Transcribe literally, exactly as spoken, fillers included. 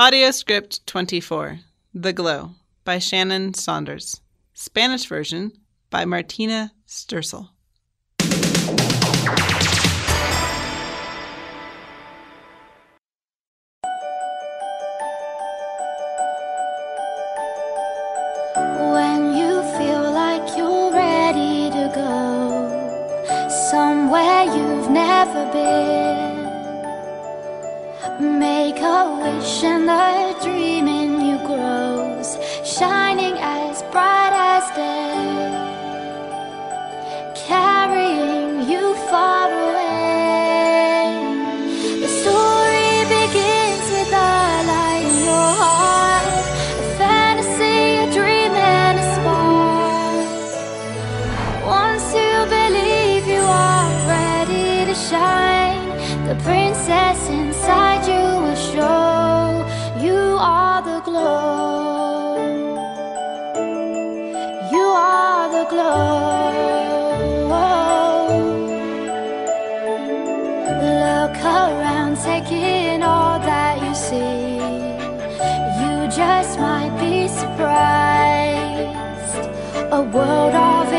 Audio script twenty-four, The Glow, by Shannon Saunders. Spanish version by Martina Stursel. When you feel like you're ready to go somewhere you've never been, make a wish and the dream in you grows, shining as bright as day, carrying you far away. The story begins with a light in your heart, a fantasy, a dream and a spark. Once you believe you are ready to shine, the princess inside you will show you are the glow. You are the glow. Look around, take in all that you see. You just might be surprised. A world of